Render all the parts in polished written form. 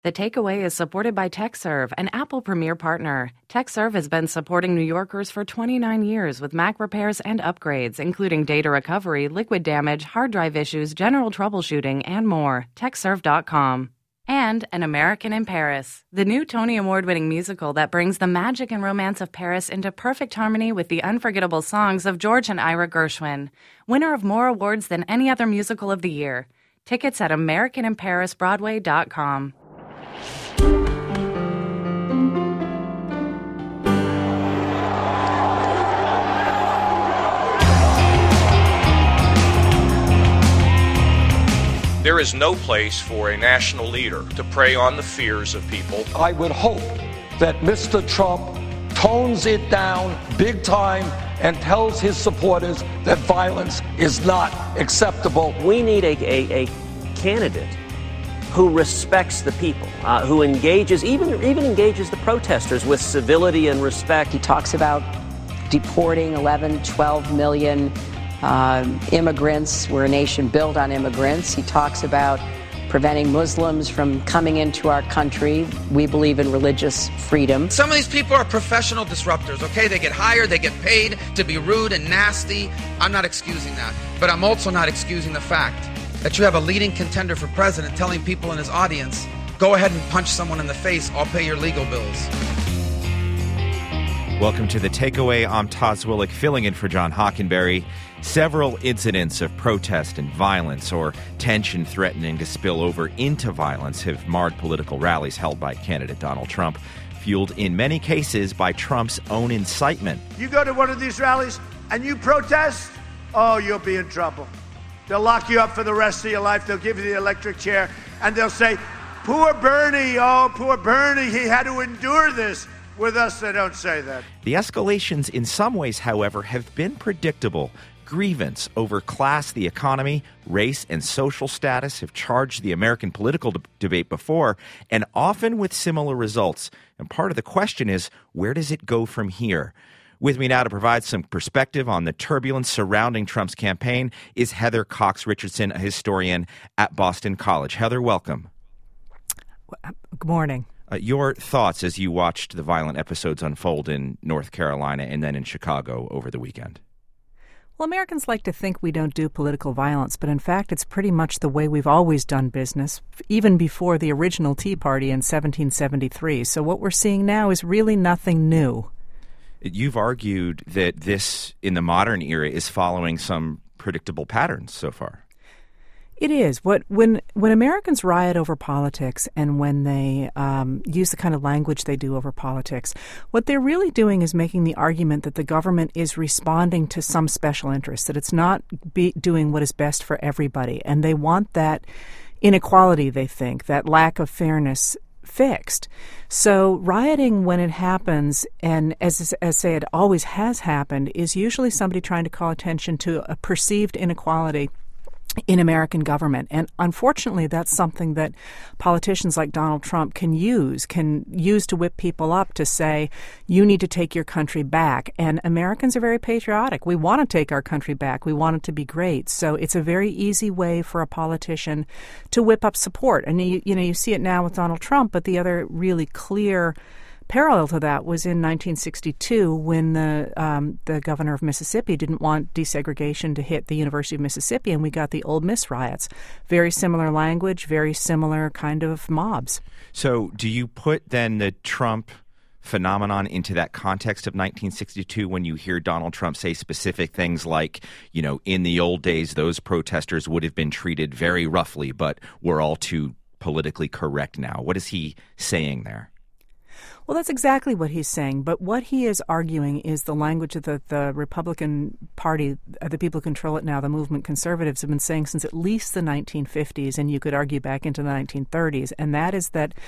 The Takeaway is supported by TechServe, an Apple Premier partner. TechServe has been supporting New Yorkers for 29 years with Mac repairs and upgrades, including data recovery, liquid damage, hard drive issues, general troubleshooting, and more. TechServe.com. And An American in Paris, the new Tony Award-winning musical that brings the magic and romance of Paris into perfect harmony with the unforgettable songs of George and Ira Gershwin. Winner of more awards than any other musical of the year. Tickets at AmericanInParisBroadway.com. There is no place for a national leader to prey on the fears of people. I would hope that Mr. Trump tones it down big time and tells his supporters that violence is not acceptable. We need a candidate who respects the people, who engages, even engages the protesters with civility and respect. He talks about deporting 11, 12 million immigrants. We're a nation built on immigrants. He talks about preventing Muslims from coming into our country. We believe in religious freedom. Some of these people are professional disruptors, okay? They get hired, they get paid to be rude and nasty. I'm not excusing that. But I'm also not excusing the fact that you have a leading contender for president telling people in his audience, go ahead and punch someone in the face, I'll pay your legal bills. Welcome to The Takeaway. I'm Taz Willick, filling in for John Hockenberry. Several incidents of protest and violence or tension threatening to spill over into violence have marred political rallies held by candidate Donald Trump, fueled in many cases by Trump's own incitement. You go to one of these rallies and you protest, oh, you'll be in trouble. They'll lock you up for the rest of your life. They'll give you the electric chair and they'll say, poor Bernie, oh, poor Bernie, he had to endure this. With us, they don't say that. The escalations in some ways, however, have been predictable. Grievance over class, the economy, race, and social status have charged the American political debate before, and often with similar results. And part of the question is, where does it go from here? With me now to provide some perspective on the turbulence surrounding Trump's campaign is Heather Cox Richardson, a historian at Boston College. Heather, welcome. Good morning. Your thoughts as you watched the violent episodes unfold in North Carolina and then in Chicago over the weekend? Well, Americans like to think we don't do political violence, but in fact, it's pretty much the way we've always done business, even before the original Tea Party in 1773. So what we're seeing now is really nothing new. You've argued that this, in the modern era, is following some predictable patterns so far. It is. When Americans riot over politics and when they use the kind of language they do over politics, what they're really doing is making the argument that the government is responding to some special interest, that it's not doing what is best for everybody. And they want that inequality, they think, that lack of fairness fixed. So rioting, when it happens, and as say it always has happened, is usually somebody trying to call attention to a perceived inequality in American government. And unfortunately, that's something that politicians like Donald Trump can use to whip people up to say, you need to take your country back. And Americans are very patriotic. We want to take our country back. We want it to be great. So it's a very easy way for a politician to whip up support. And you see it now with Donald Trump, but the other really clear parallel to that was in 1962 when the governor of Mississippi didn't want desegregation to hit the University of Mississippi, and we got the Ole Miss riots. Very similar language, very similar kind of mobs. So do you put then the Trump phenomenon into that context of 1962 when you hear Donald Trump say specific things like, in the old days, those protesters would have been treated very roughly, but we're all too politically correct now? What is he saying there? Well, that's exactly what he's saying. But what he is arguing is the language of the Republican Party, the people who control it now, the movement conservatives, have been saying since at least the 1950s, and you could argue back into the 1930s, and that is that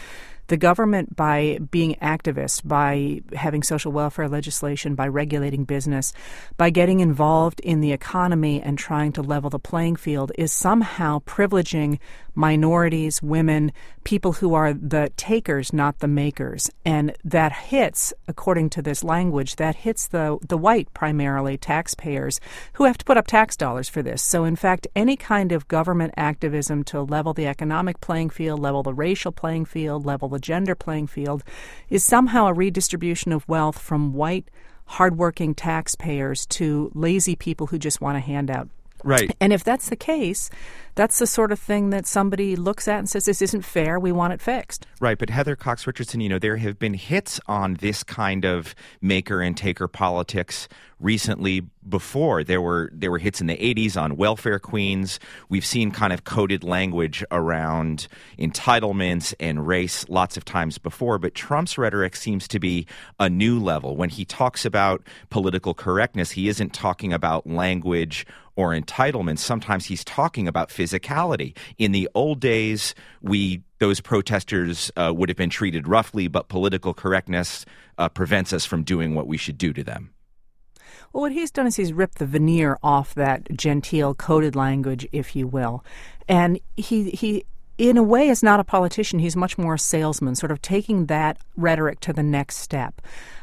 the government, by being activist, by having social welfare legislation, by regulating business, by getting involved in the economy and trying to level the playing field, is somehow privileging minorities, women, people who are the takers, not the makers. And that hits, according to this language, that hits the white, primarily, taxpayers who have to put up tax dollars for this. So, in fact, any kind of government activism to level the economic playing field, level the racial playing field, level the gender playing field, is somehow a redistribution of wealth from white, hardworking taxpayers to lazy people who just want a handout. Right. And if that's the case, that's the sort of thing that somebody looks at and says, this isn't fair, we want it fixed. Right. But Heather Cox Richardson, there have been hits on this kind of maker and taker politics recently before. There were hits in the 80s on welfare queens. We've seen kind of coded language around entitlements and race lots of times before. But Trump's rhetoric seems to be a new level. When he talks about political correctness, he isn't talking about language or entitlements. Sometimes he's talking about physicality. In the old days, those protesters would have been treated roughly, but political correctness prevents us from doing what we should do to them. Well, what he's done is he's ripped the veneer off that genteel coded language, if you will. And he in a way, is not a politician. He's much more a salesman, sort of taking that rhetoric to the next step.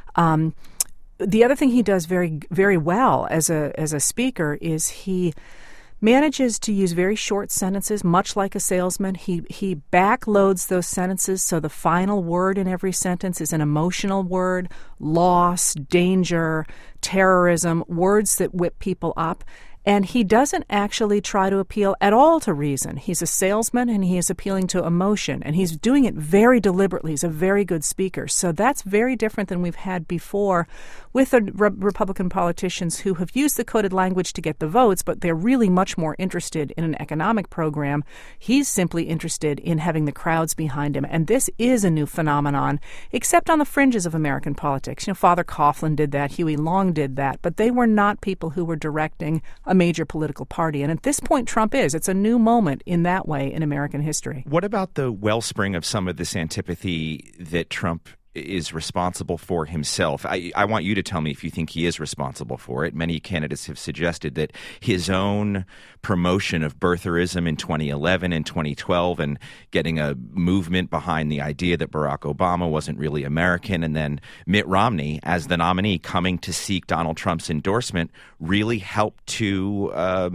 The other thing he does very, very well as a speaker is he manages to use very short sentences, much like a salesman. He backloads those sentences, so the final word in every sentence is an emotional word: loss, danger, terrorism, words that whip people up. And he doesn't actually try to appeal at all to reason. He's a salesman, and he is appealing to emotion, and he's doing it very deliberately. He's a very good speaker. So that's very different than we've had before with the Republican politicians who have used the coded language to get the votes, but they're really much more interested in an economic program. He's simply interested in having the crowds behind him. And this is a new phenomenon, except on the fringes of American politics. Father Coughlin did that. Huey Long did that. But they were not people who were directing a major political party. And at this point, Trump is. It's a new moment in that way in American history. What about the wellspring of some of this antipathy that Trump is responsible for himself? I want you to tell me if you think he is responsible for it. Many candidates have suggested that his own promotion of birtherism in 2011 and 2012 and getting a movement behind the idea that Barack Obama wasn't really American, and then Mitt Romney as the nominee coming to seek Donald Trump's endorsement really helped to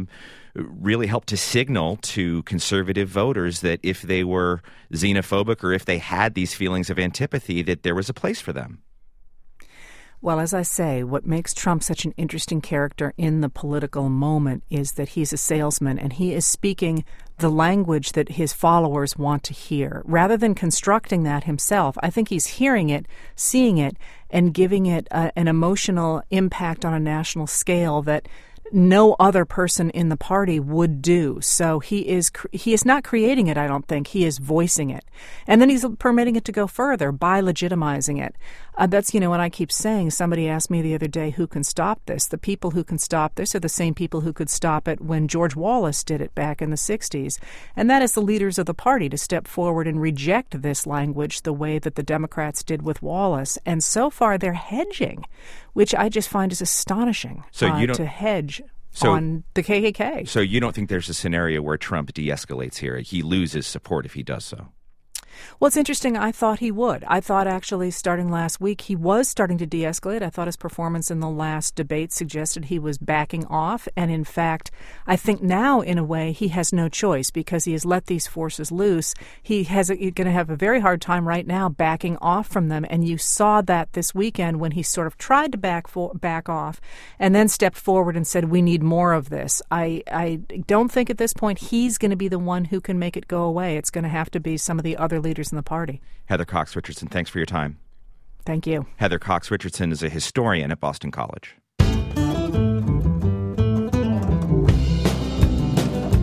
signal to conservative voters that if they were xenophobic or if they had these feelings of antipathy, that there was a place for them. Well, as I say, what makes Trump such an interesting character in the political moment is that he's a salesman, and he is speaking the language that his followers want to hear. Rather than constructing that himself, I think he's hearing it, seeing it, and giving it an emotional impact on a national scale that no other person in the party would do. So he is not creating it, I don't think. He is voicing it. And then he's permitting it to go further by legitimizing it. That's, what I keep saying. Somebody asked me the other day, who can stop this? The people who can stop this are the same people who could stop it when George Wallace did it back in the 60s. And that is the leaders of the party to step forward and reject this language the way that the Democrats did with Wallace. And so far they're hedging, which I just find is astonishing. So you don't... to hedge on the KKK. So you don't think there's a scenario where Trump de-escalates here? He loses support if he does so? Well, it's interesting. I thought he would. I thought actually starting last week he was starting to de-escalate. I thought his performance in the last debate suggested he was backing off. And in fact, I think now, in a way, he has no choice because he has let these forces loose. He's going to have a very hard time right now backing off from them. And you saw that this weekend when he sort of tried to back off and then stepped forward and said, we need more of this. I don't think at this point he's going to be the one who can make it go away. It's going to have to be some of the other leaders in the party. Heather Cox Richardson, thanks for your time. Thank you. Heather Cox Richardson is a historian at Boston College.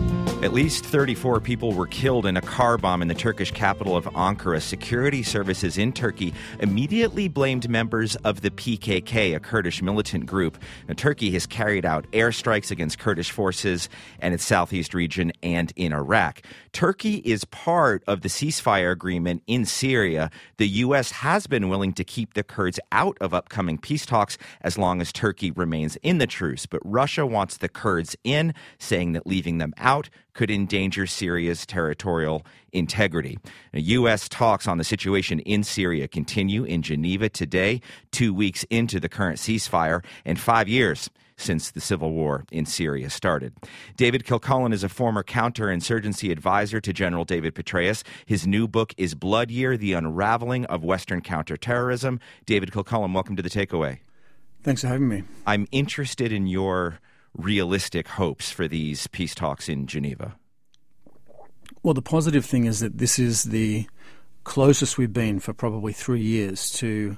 At least 34 people were killed in a car bomb in the Turkish capital of Ankara. Security services in Turkey immediately blamed members of the PKK, a Kurdish militant group. Now, Turkey has carried out airstrikes against Kurdish forces in its southeast region and in Iraq. Turkey is part of the ceasefire agreement in Syria. The U.S. has been willing to keep the Kurds out of upcoming peace talks as long as Turkey remains in the truce. But Russia wants the Kurds in, saying that leaving them out could endanger Syria's territorial integrity. Now, U.S. talks on the situation in Syria continue in Geneva today, 2 weeks into the current ceasefire and 5 years since the civil war in Syria started. David Kilcullen is a former counterinsurgency advisor to General David Petraeus. His new book is Blood Year, The Unraveling of Western Counterterrorism. David Kilcullen, welcome to The Takeaway. Thanks for having me. I'm interested in your realistic hopes for these peace talks in Geneva. Well, the positive thing is that this is the closest we've been for probably 3 years to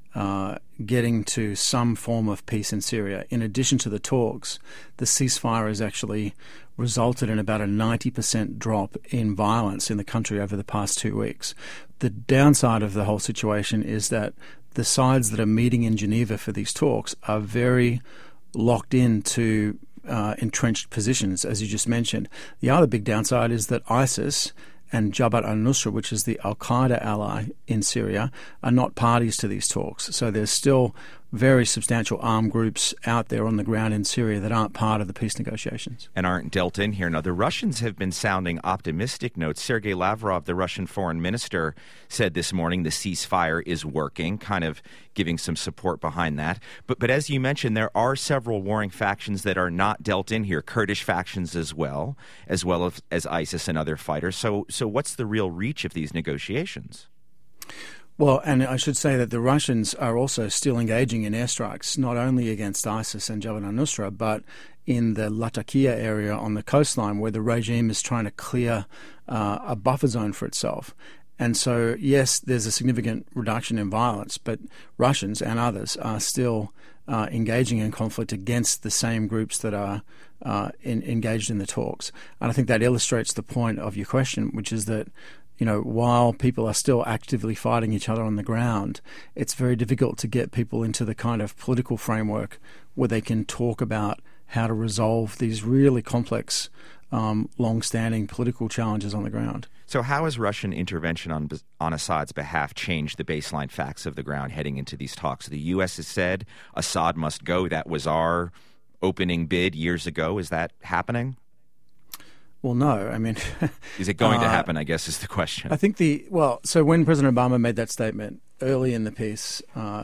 getting to some form of peace in Syria. In addition to the talks, the ceasefire has actually resulted in about a 90% drop in violence in the country over the past 2 weeks. The downside of the whole situation is that the sides that are meeting in Geneva for these talks are very locked into entrenched positions, as you just mentioned. The other big downside is that ISIS and Jabhat al-Nusra, which is the al-Qaeda ally in Syria, are not parties to these talks. So there's still very substantial armed groups out there on the ground in Syria that aren't part of the peace negotiations. And aren't dealt in here. Now, the Russians have been sounding optimistic notes. Sergei Lavrov, the Russian foreign minister, said this morning the ceasefire is working, kind of giving some support behind that. But as you mentioned, there are several warring factions that are not dealt in here, Kurdish factions as well as ISIS and other fighters. So what's the real reach of these negotiations? Well, and I should say that the Russians are also still engaging in airstrikes, not only against ISIS and Jabhat al-Nusra, but in the Latakia area on the coastline where the regime is trying to clear a buffer zone for itself. And so, yes, there's a significant reduction in violence, but Russians and others are still engaging in conflict against the same groups that are engaged in the talks. And I think that illustrates the point of your question, which is that while people are still actively fighting each other on the ground, it's very difficult to get people into the kind of political framework where they can talk about how to resolve these really complex, long-standing political challenges on the ground. So how has Russian intervention on Assad's behalf changed the baseline facts of the ground heading into these talks? The U.S. has said Assad must go. That was our opening bid years ago. Is that happening? Well, no. I mean, is it going to happen, I guess, is the question. I think so when President Obama made that statement early in the piece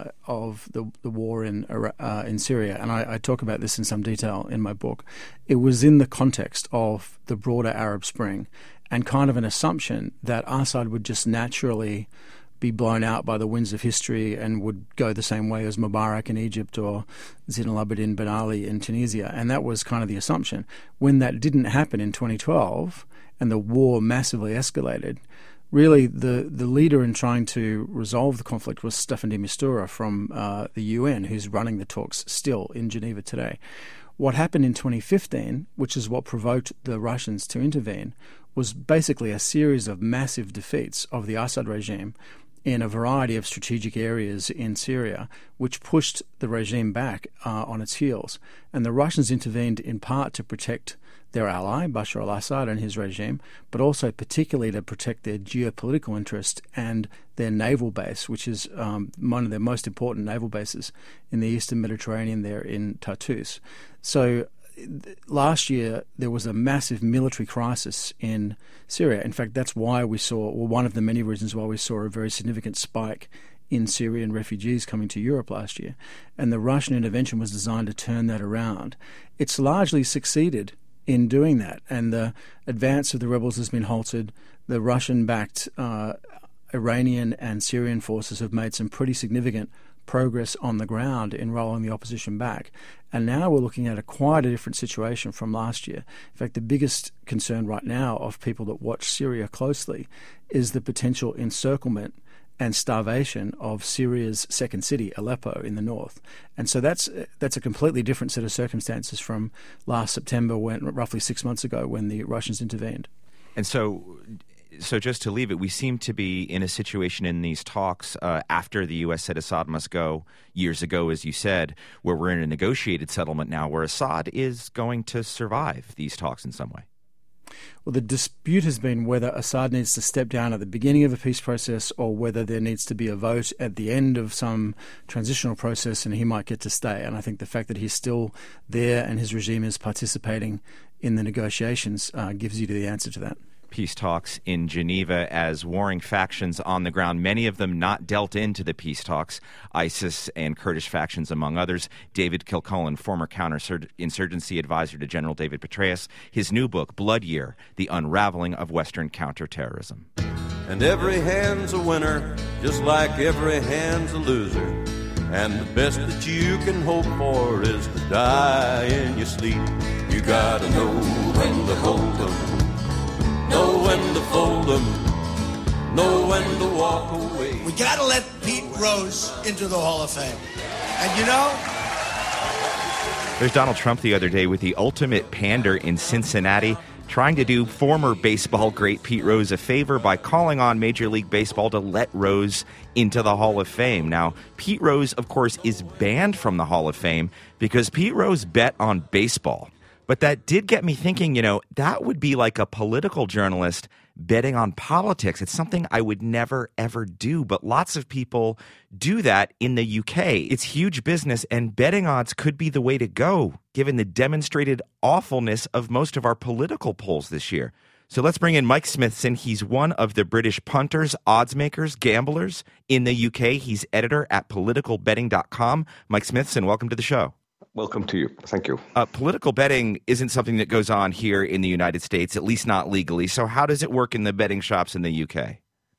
of the war in Syria, and I talk about this in some detail in my book, it was in the context of the broader Arab Spring and kind of an assumption that Assad would just naturally be blown out by the winds of history and would go the same way as Mubarak in Egypt or Zine al-Abidine Ben Ali in Tunisia. And that was kind of the assumption. When that didn't happen in 2012 and the war massively escalated, really the leader in trying to resolve the conflict was Staffan de Mistura from the UN, who's running the talks still in Geneva today. What happened in 2015, which is what provoked the Russians to intervene, was basically a series of massive defeats of the Assad regime in a variety of strategic areas in Syria, which pushed the regime back on its heels. And the Russians intervened in part to protect their ally, Bashar al-Assad and his regime, but also particularly to protect their geopolitical interest and their naval base, which is one of their most important naval bases in the eastern Mediterranean there in Tartus. So last year, there was a massive military crisis in Syria. In fact, that's why we saw, or one of the many reasons why we saw a very significant spike in Syrian refugees coming to Europe last year. And the Russian intervention was designed to turn that around. It's largely succeeded in doing that. And the advance of the rebels has been halted. The Russian-backed Iranian and Syrian forces have made some pretty significant progress on the ground in rolling the opposition back. And now we're looking at quite a different situation from last year. In fact, the biggest concern right now of people that watch Syria closely is the potential encirclement and starvation of Syria's second city, Aleppo, in the north. And so that's a completely different set of circumstances from last September, roughly 6 months ago, when the Russians intervened. And so just to leave it, we seem to be in a situation in these talks after the U.S. said Assad must go years ago, as you said, where we're in a negotiated settlement now where Assad is going to survive these talks in some way. Well, the dispute has been whether Assad needs to step down at the beginning of a peace process or whether there needs to be a vote at the end of some transitional process and he might get to stay. And I think the fact that he's still there and his regime is participating in the negotiations gives you the answer to that. Peace talks in Geneva as warring factions on the ground, many of them not dealt into the peace talks, ISIS and Kurdish factions among others. David Kilcullen, former counterinsurgency advisor to General David Petraeus, his new book, Blood Year, The Unraveling of Western Counterterrorism. And every hand's a winner, just like every hand's a loser. And the best that you can hope for is to die in your sleep. You gotta know when to hold 'em, know when to fold 'em, know when to walk away. We gotta let Pete Rose into the Hall of Fame. And you know, there's Donald Trump the other day with the ultimate pander in Cincinnati, trying to do former baseball great Pete Rose a favor by calling on Major League Baseball to let Rose into the Hall of Fame. Now, Pete Rose, of course, is banned from the Hall of Fame because Pete Rose bet on baseball. But that did get me thinking, that would be like a political journalist betting on politics. It's something I would never, ever do. But lots of people do that in the UK. It's huge business, and betting odds could be the way to go, given the demonstrated awfulness of most of our political polls this year. So let's bring in Mike Smithson. He's one of the British punters, odds makers, gamblers in the UK. He's editor at politicalbetting.com. Mike Smithson, welcome to the show. Welcome to you. Thank you. Political betting isn't something that goes on here in the United States, at least not legally. So how does it work in the betting shops in the UK?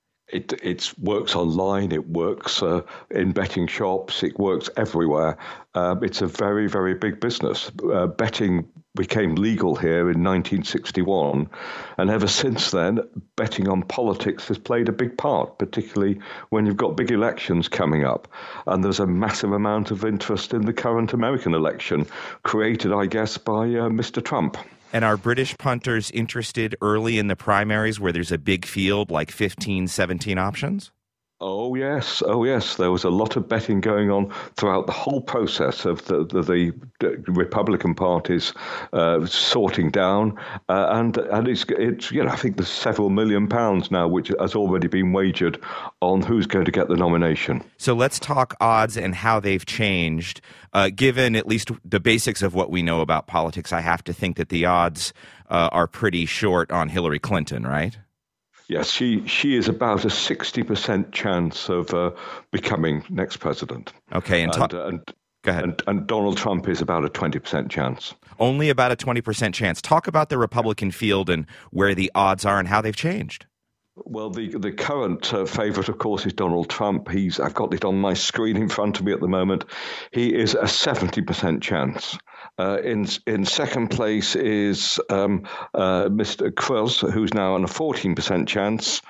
It works online. It works in betting shops. It works everywhere. It's a very, very big business. Betting became legal here in 1961. And ever since then, betting on politics has played a big part, particularly when you've got big elections coming up. And there's a massive amount of interest in the current American election, created, I guess, by Mr. Trump. And are British punters interested early in the primaries where there's a big field, like 15, 17 options? Oh, yes. There was a lot of betting going on throughout the whole process of the Republican Party's sorting down. And it's I think there's several £1 million now, which has already been wagered on who's going to get the nomination. So let's talk odds and how they've changed. Given at least the basics of what we know about politics, I have to think that the odds are pretty short on Hillary Clinton, right? Yes, she is about a 60% chance of becoming next president. Okay, and go ahead. And Donald Trump is about a 20% chance. Only about a 20% chance. Talk about the Republican field and where the odds are and how they've changed. Well, the current favourite, of course, is Donald Trump. I've got it on my screen in front of me at the moment. He is a 70% chance. In second place is Mr. Cruz, who's now on a 14% chance.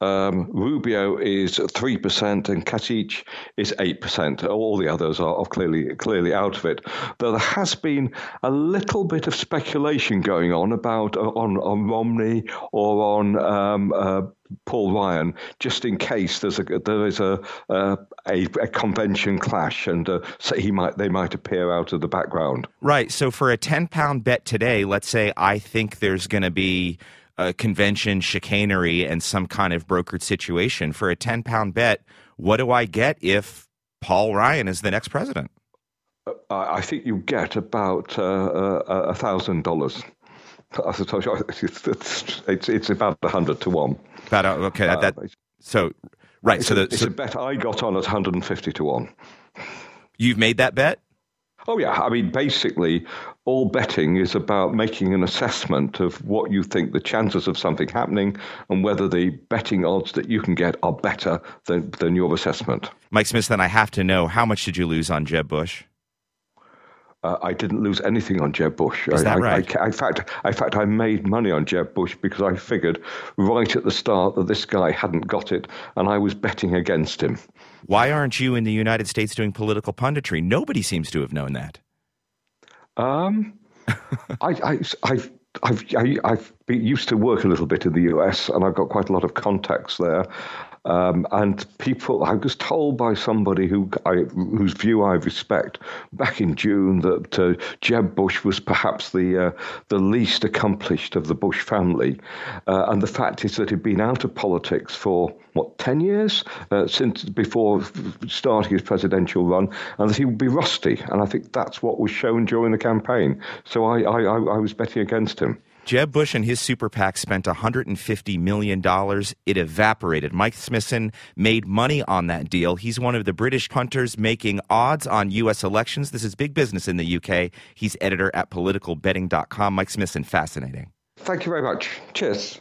Rubio is 3% and Kasich is 8%. All the others are clearly out of it. Though there has been a little bit of speculation going on about on Romney or on Paul Ryan, just in case there is a convention clash, and so they might appear out of the background. Right. So for a £10 bet today, let's say I think there's going to be a convention chicanery and some kind of brokered situation. For a £10 bet, what do I get if Paul Ryan is the next president? I think you get about $1,000. It's about 100 to 1. It's a bet I got on at 150 to 1. You've made that bet? Oh yeah, I mean, basically, all betting is about making an assessment of what you think the chances of something happening and whether the betting odds that you can get are better than your assessment. Mike Smith, then I have to know, how much did you lose on Jeb Bush? I didn't lose anything on Jeb Bush. Is that right? In fact, I made money on Jeb Bush because I figured right at the start that this guy hadn't got it, and I was betting against him. Why aren't you in the United States doing political punditry? Nobody seems to have known that. I've been used to work a little bit in the US, and I've got quite a lot of contacts there. And people, I was told by somebody whose view I respect back in June that Jeb Bush was perhaps the least accomplished of the Bush family. And the fact is that he'd been out of politics for, 10 years since before starting his presidential run, and that he would be rusty. And I think that's what was shown during the campaign. So I was betting against him. Jeb Bush and his super PAC spent $150 million. It evaporated. Mike Smithson made money on that deal. He's one of the British punters making odds on U.S. elections. This is big business in the UK. He's editor at politicalbetting.com. Mike Smithson, fascinating. Thank you very much. Cheers.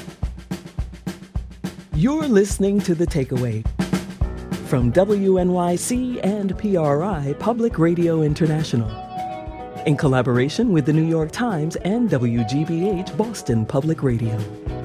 You're listening to The Takeaway from WNYC and PRI Public Radio International, in collaboration with the New York Times and WGBH Boston Public Radio.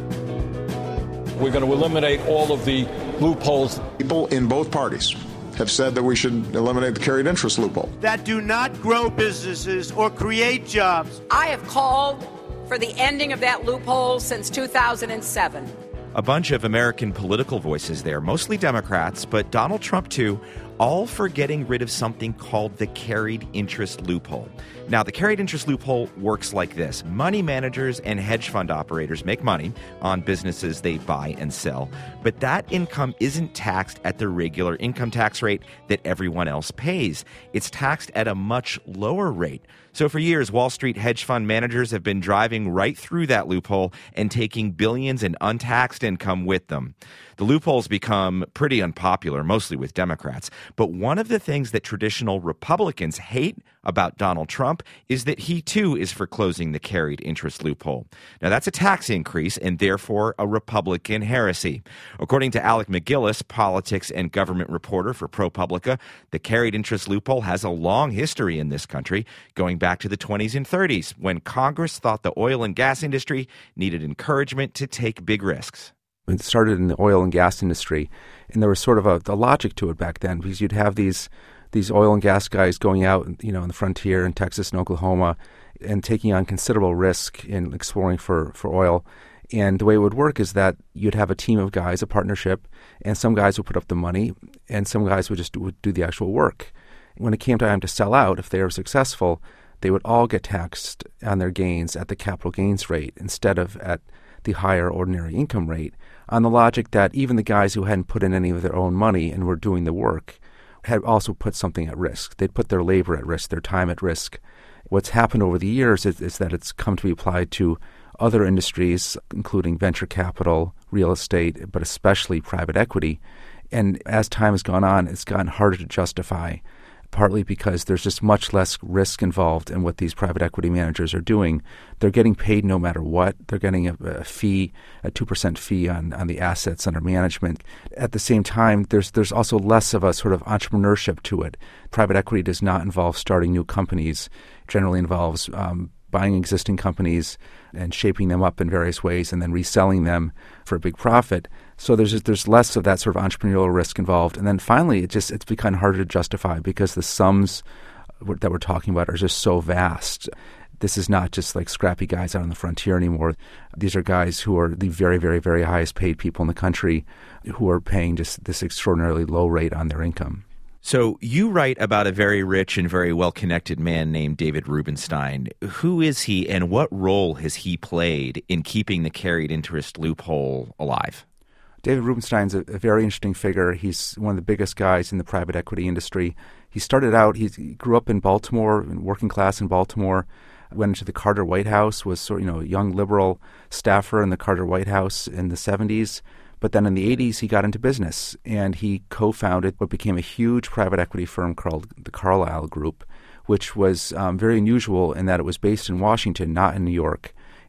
We're going to eliminate all of the loopholes. People in both parties have said that we should eliminate the carried interest loophole. That do not grow businesses or create jobs. I have called for the ending of that loophole since 2007. A bunch of American political voices there, mostly Democrats, but Donald Trump too, all for getting rid of something called the carried interest loophole. Now, the carried interest loophole works like this. Money managers and hedge fund operators make money on businesses they buy and sell, but that income isn't taxed at the regular income tax rate that everyone else pays. It's taxed at a much lower rate. So for years, Wall Street hedge fund managers have been driving right through that loophole and taking billions in untaxed income with them. The loophole's become pretty unpopular, mostly with Democrats. But one of the things that traditional Republicans hate about Donald Trump is that he, too, is for closing the carried interest loophole. Now, that's a tax increase and therefore a Republican heresy. According to Alec McGillis, politics and government reporter for ProPublica, the carried interest loophole has a long history in this country, going back to the 20s and 30s, when Congress thought the oil and gas industry needed encouragement to take big risks. It started in the oil and gas industry, and there was sort of a logic to it back then, because you'd have these oil and gas guys going out, on the frontier in Texas and Oklahoma and taking on considerable risk in exploring for oil. And the way it would work is that you'd have a team of guys, a partnership, and some guys would put up the money, and some guys would do the actual work. When it came time to sell out, if they were successful, they would all get taxed on their gains at the capital gains rate instead of at the higher ordinary income rate, on the logic that even the guys who hadn't put in any of their own money and were doing the work had also put something at risk. They'd put their labor at risk, their time at risk. What's happened over the years is that it's come to be applied to other industries, including venture capital, real estate, but especially private equity. And as time has gone on, it's gotten harder to justify, partly because there's just much less risk involved in what these private equity managers are doing. They're getting paid no matter what. They're getting a fee, a 2% fee on the assets under management. At the same time, there's also less of a sort of entrepreneurship to it. Private equity does not involve starting new companies. It generally involves buying existing companies and shaping them up in various ways and then reselling them for a big profit. So there's less of that sort of entrepreneurial risk involved. And then finally, it's become harder to justify because the sums that we're talking about are just so vast. This is not just like scrappy guys out on the frontier anymore. These are guys who are the very, very, very highest paid people in the country who are paying just this extraordinarily low rate on their income. So you write about a very rich and very well-connected man named David Rubenstein. Who is he, and what role has he played in keeping the carried interest loophole alive? David Rubenstein's a very interesting figure. He's one of the biggest guys in the private equity industry. He started out, he grew up in Baltimore, working class in Baltimore, went into the Carter White House, was sort of, a young liberal staffer in the Carter White House in the 70s. But then in the 80s, he got into business, and he co-founded what became a huge private equity firm called the Carlyle Group, which was very unusual in that it was based in Washington, not in New York.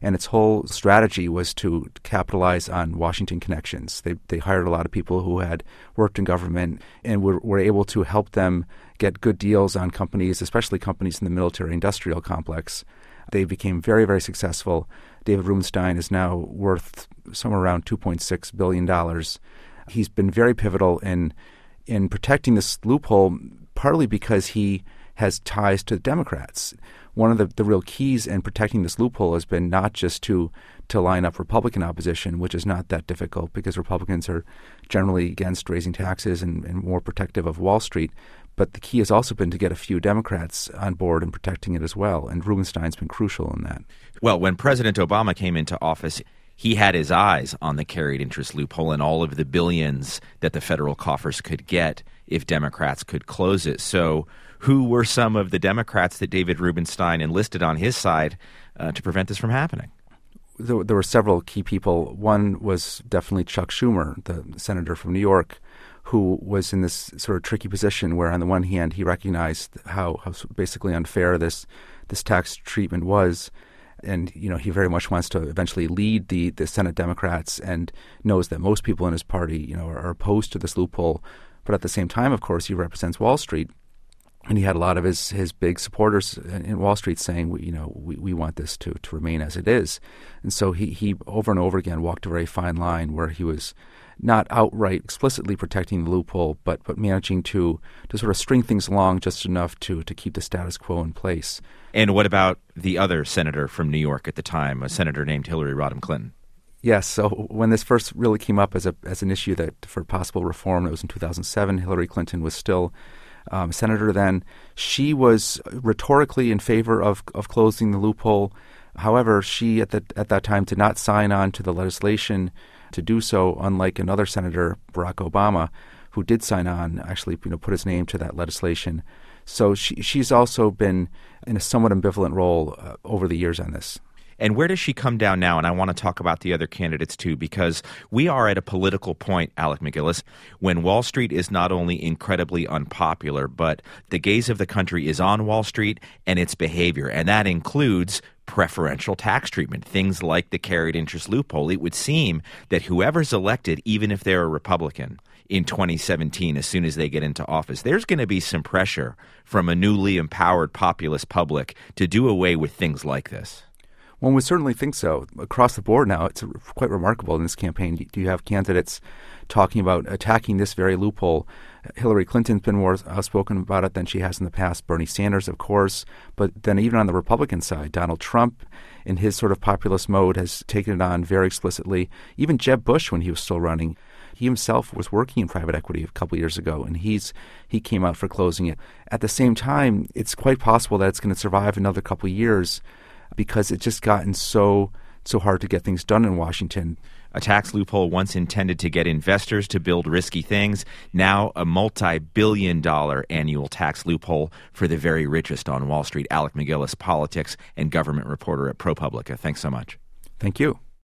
And its whole strategy was to capitalize on Washington connections. They hired a lot of people who had worked in government and were able to help them get good deals on companies, especially companies in the military-industrial complex. They became very, very successful. David Rubenstein is now worth somewhere around $2.6 billion. He's been very pivotal in protecting this loophole, partly because he has ties to the Democrats. One of the real keys in protecting this loophole has been not just to line up Republican opposition, which is not that difficult because Republicans are generally against raising taxes and more protective of Wall Street, but the key has also been to get a few Democrats on board in protecting it as well, and Rubenstein's been crucial in that. Well, when President Obama came into office, he had his eyes on the carried interest loophole and all of the billions that the federal coffers could get if Democrats could close it. So who were some of the Democrats that David Rubenstein enlisted on his side to prevent this from happening? There were several key people. One was definitely Chuck Schumer, the senator from New York, who was in this sort of tricky position where on the one hand he recognized how basically unfair this tax treatment was. And, he very much wants to eventually lead the Senate Democrats and knows that most people in his party, are opposed to this loophole. But at the same time, of course, he represents Wall Street. And he had a lot of his big supporters in Wall Street saying, we want this to remain as it is. And so he over and over again walked a very fine line where he was not outright explicitly protecting the loophole, but managing to sort of string things along just enough to keep the status quo in place. And what about the other senator from New York at the time, a senator named Hillary Rodham Clinton? Yes. So when this first really came up as an issue that for possible reform, it was in 2007. Hillary Clinton was still senator then. She was rhetorically in favor of closing the loophole. However, she at that time did not sign on to the legislation to do so, unlike another senator, Barack Obama, who did sign on, actually put his name to that legislation. So she's also been in a somewhat ambivalent role over the years on this. And where does she come down now? And I want to talk about the other candidates, too, because we are at a political point, Alec MacGillis, when Wall Street is not only incredibly unpopular, but the gaze of the country is on Wall Street and its behavior. And that includes preferential tax treatment, things like the carried interest loophole. It would seem that whoever's elected, even if they're a Republican, in 2017, as soon as they get into office, there's going to be some pressure from a newly empowered populist public to do away with things like this. One would certainly think so. Across the board now, it's quite remarkable in this campaign. You have candidates talking about attacking this very loophole. Hillary Clinton's been more outspoken about it than she has in the past. Bernie Sanders, of course. But then even on the Republican side, Donald Trump, in his sort of populist mode, has taken it on very explicitly. Even Jeb Bush, when he was still running, he himself was working in private equity a couple of years ago, and he came out for closing it. At the same time, it's quite possible that it's going to survive another couple of years because it's just gotten so hard to get things done in Washington. A tax loophole once intended to get investors to build risky things, now a multi-billion-dollar annual tax loophole for the very richest on Wall Street. Alec MacGillis, politics and government reporter at ProPublica. Thanks so much. Thank you.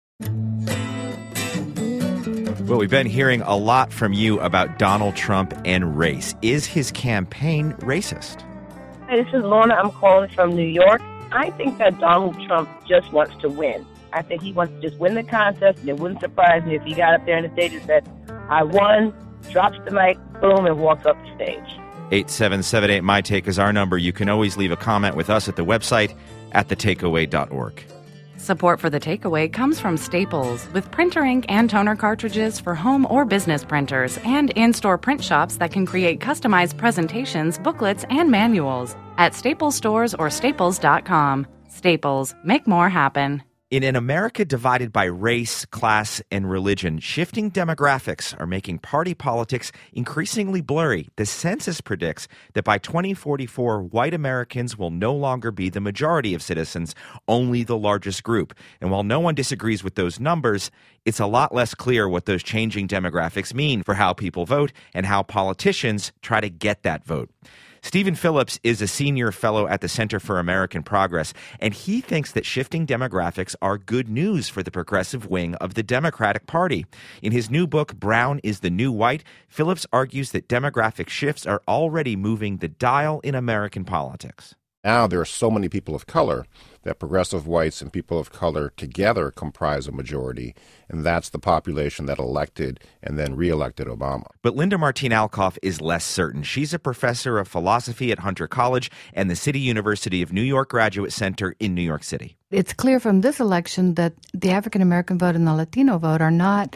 Well, we've been hearing a lot from you about Donald Trump and race. Is his campaign racist? Hi, this is Lorna. I'm calling from New York. I think that Donald Trump just wants to win. I think he wants to just win the contest, and it wouldn't surprise me if he got up there on the stage and said, I won, drops the mic, boom, and walks up the stage. 877-8 My Take is our number. You can always leave a comment with us at the website at thetakeaway.org. Support for The Takeaway comes from Staples, with printer ink and toner cartridges for home or business printers, and in-store print shops that can create customized presentations, booklets, and manuals at Staples stores or staples.com. Staples, make more happen. In an America divided by race, class, and religion, shifting demographics are making party politics increasingly blurry. The census predicts that by 2044, white Americans will no longer be the majority of citizens, only the largest group. And while no one disagrees with those numbers, it's a lot less clear what those changing demographics mean for how people vote and how politicians try to get that vote. Stephen Phillips is a senior fellow at the Center for American Progress, and he thinks that shifting demographics are good news for the progressive wing of the Democratic Party. In his new book, Brown is the New White, Phillips argues that demographic shifts are already moving the dial in American politics. Now there are so many people of color that progressive whites and people of color together comprise a majority, and that's the population that elected and then reelected Obama. But Linda Martine-Alcoff is less certain. She's a professor of philosophy at Hunter College and the City University of New York Graduate Center in New York City. It's clear from this election that the African-American vote and the Latino vote are not,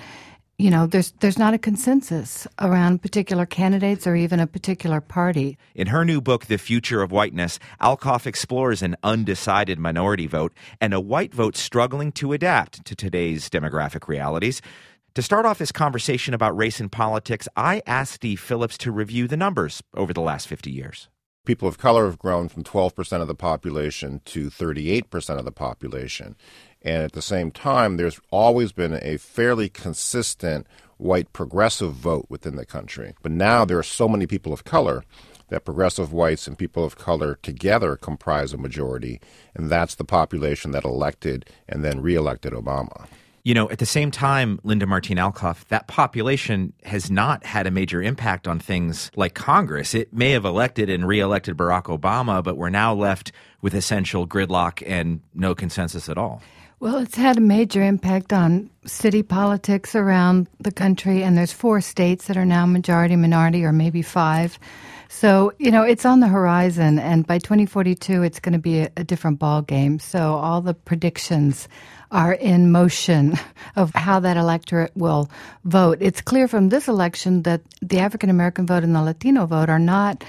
there's not a consensus around particular candidates or even a particular party. In her new book, The Future of Whiteness, Alcoff explores an undecided minority vote and a white vote struggling to adapt to today's demographic realities. To start off this conversation about race and politics, I asked Steve Phillips to review the numbers over the last 50 years. People of color have grown from 12% of the population to 38% of the population. And at the same time, there's always been a fairly consistent white progressive vote within the country. But now there are so many people of color that progressive whites and people of color together comprise a majority, and that's the population that elected and then reelected Obama. At the same time, Linda Martine-Alcoff, that population has not had a major impact on things like Congress. It may have elected and reelected Barack Obama, but we're now left with essential gridlock and no consensus at all. Well, it's had a major impact on city politics around the country, and there's 4 states that are now majority minority, or maybe 5. So, it's on the horizon, and by 2042, it's going to be a different ball game. So all the predictions are in motion of how that electorate will vote. It's clear from this election that the African-American vote and the Latino vote are not,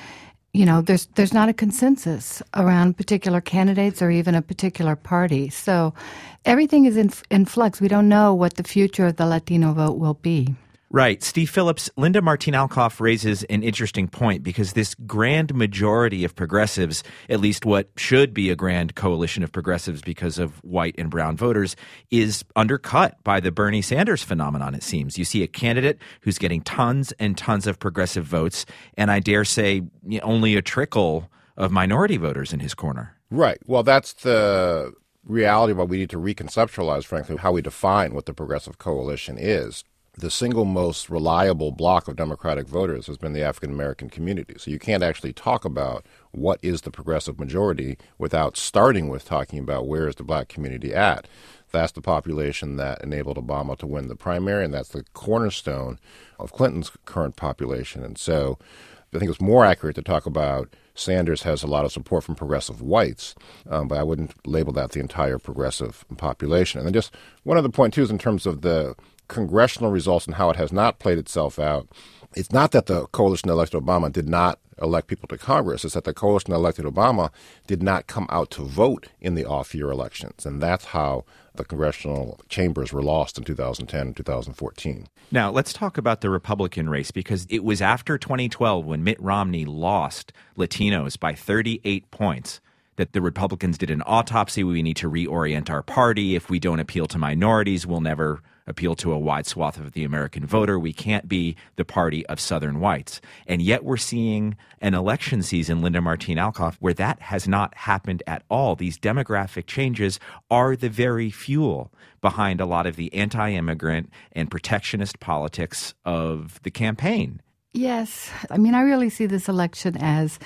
there's not a consensus around particular candidates or even a particular party. So everything is in flux. We don't know what the future of the Latino vote will be. Right. Steve Phillips, Linda Martine-Alcoff raises an interesting point because this grand majority of progressives, at least what should be a grand coalition of progressives because of white and brown voters, is undercut by the Bernie Sanders phenomenon, it seems. You see a candidate who's getting tons and tons of progressive votes, and I dare say only a trickle of minority voters in his corner. Right. Well, that's the reality of what we need to reconceptualize, frankly, how we define what the progressive coalition is. The single most reliable block of Democratic voters has been the African-American community. So you can't actually talk about what is the progressive majority without starting with talking about where is the black community at. That's the population that enabled Obama to win the primary, and that's the cornerstone of Clinton's current population. And so I think it's more accurate to talk about Sanders has a lot of support from progressive whites, but I wouldn't label that the entire progressive population. And then just one other point, too, is in terms of the congressional results and how it has not played itself out. It's not that the coalition that elected Obama did not elect people to Congress. It's that the coalition that elected Obama did not come out to vote in the off-year elections. And that's how the congressional chambers were lost in 2010 and 2014. Now, let's talk about the Republican race, because it was after 2012 when Mitt Romney lost Latinos by 38 points that the Republicans did an autopsy. We need to reorient our party. If we don't appeal to minorities, we'll never appeal to a wide swath of the American voter. We can't be the party of Southern whites. And yet we're seeing an election season, Linda Martine-Alcoff, where that has not happened at all. These demographic changes are the very fuel behind a lot of the anti-immigrant and protectionist politics of the campaign. Yes. I mean, I really see this election as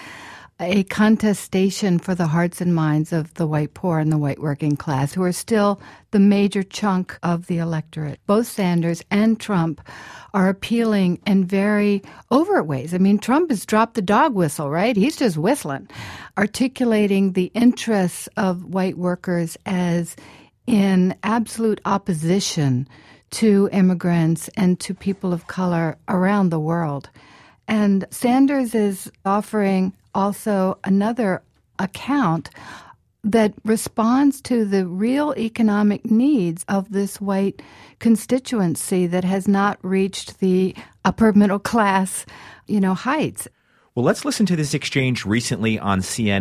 a contestation for the hearts and minds of the white poor and the white working class, who are still the major chunk of the electorate. Both Sanders and Trump are appealing in very overt ways. I mean, Trump has dropped the dog whistle, right? He's just whistling, articulating the interests of white workers as in absolute opposition to immigrants and to people of color around the world. And Sanders is offering also another account that responds to the real economic needs of this white constituency that has not reached the upper middle class, heights. Well, let's listen to this exchange recently on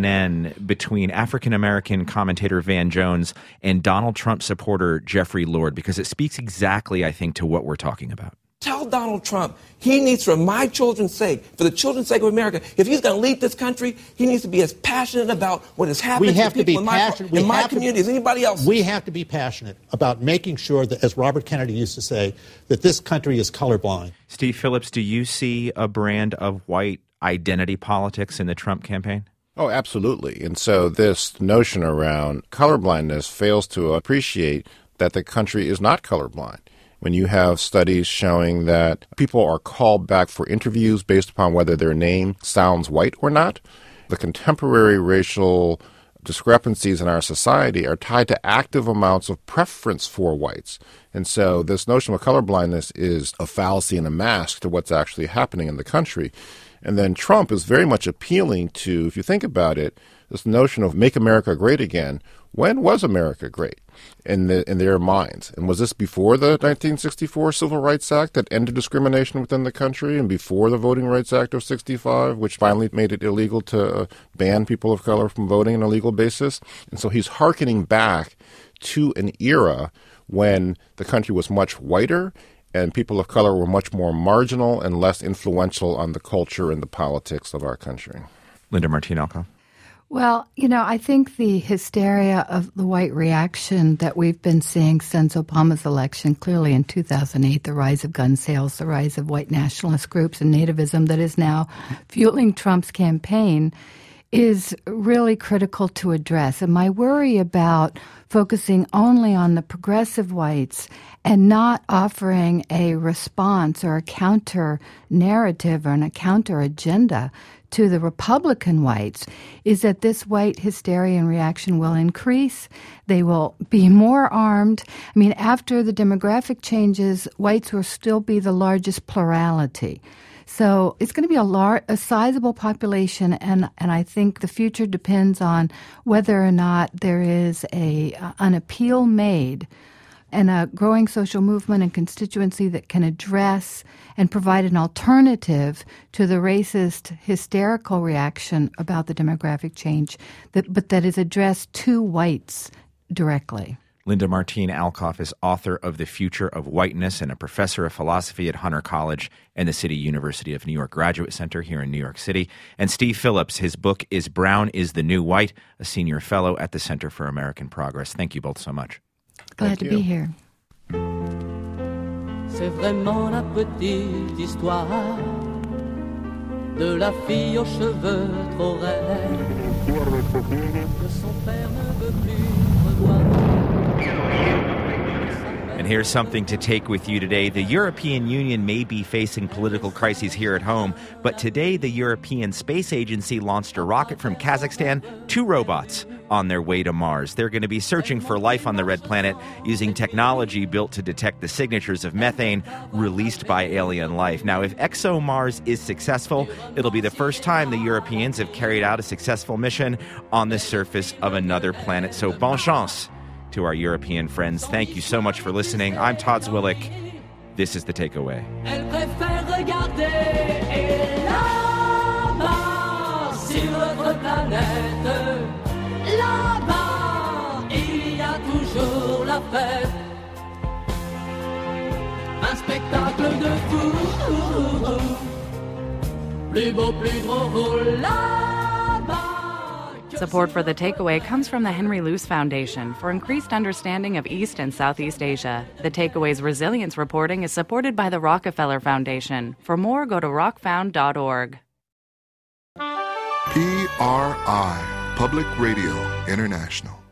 CNN between African-American commentator Van Jones and Donald Trump supporter Jeffrey Lord, because it speaks exactly, I think, to what we're talking about. Tell Donald Trump he needs, for my children's sake, for the children's sake of America, if he's going to lead this country, he needs to be as passionate about what is happening to people in my community as anybody else. We have to be passionate about making sure that, as Robert Kennedy used to say, that this country is colorblind. Steve Phillips, do you see a brand of white identity politics in the Trump campaign? Oh, absolutely. And so this notion around colorblindness fails to appreciate that the country is not colorblind. When you have studies showing that people are called back for interviews based upon whether their name sounds white or not, the contemporary racial discrepancies in our society are tied to active amounts of preference for whites. And so this notion of colorblindness is a fallacy and a mask to what's actually happening in the country. And then Trump is very much appealing to, if you think about it, this notion of make America great again. When was America great in their minds? And was this before the 1964 Civil Rights Act that ended discrimination within the country, and before the Voting Rights Act of 65, which finally made it illegal to ban people of color from voting on a legal basis? And so he's hearkening back to an era when the country was much whiter and people of color were much more marginal and less influential on the culture and the politics of our country. Linda Martine-Alcoff. Well, I think the hysteria of the white reaction that we've been seeing since Obama's election, clearly in 2008, the rise of gun sales, the rise of white nationalist groups and nativism that is now fueling Trump's campaign, is really critical to address. And my worry about focusing only on the progressive whites and not offering a response or a counter narrative or a counter agenda to the Republican whites is that this white hysteria and reaction will increase. They will be more armed. I mean, after the demographic changes, whites will still be the largest plurality. So it's going to be a sizable population, and I think the future depends on whether or not there is an appeal made and a growing social movement and constituency that can address and provide an alternative to the racist, hysterical reaction about the demographic change, but that is addressed to whites directly. Linda Martine-Alcoff is author of The Future of Whiteness and a professor of philosophy at Hunter College and the City University of New York Graduate Center here in New York City. And Steve Phillips, his book is Brown is the New White, a senior fellow at the Center for American Progress. Thank you both so much. Glad to be here. C'est vraiment la petite histoire de la fille aux cheveux trop raides que son père ne veut plus revoir. And here's something to take with you today. The European Union may be facing political crises here at home, but today the European Space Agency launched a rocket from Kazakhstan, 2 robots on their way to Mars. They're going to be searching for life on the red planet using technology built to detect the signatures of methane released by alien life. Now, if ExoMars is successful, it'll be the first time the Europeans have carried out a successful mission on the surface of another planet. So bon chance to our European friends. Thank you so much for listening. I'm Todd Zwillich. This is The Takeaway. Elle préfère regarder et là-bas sur notre planète. Là-bas, il y a toujours la fête. Un spectacle de fou. Plus beau, plus drôle là-bas. Support for The Takeaway comes from the Henry Luce Foundation for increased understanding of East and Southeast Asia. The Takeaway's resilience reporting is supported by the Rockefeller Foundation. For more, go to rockfound.org. PRI, Public Radio International.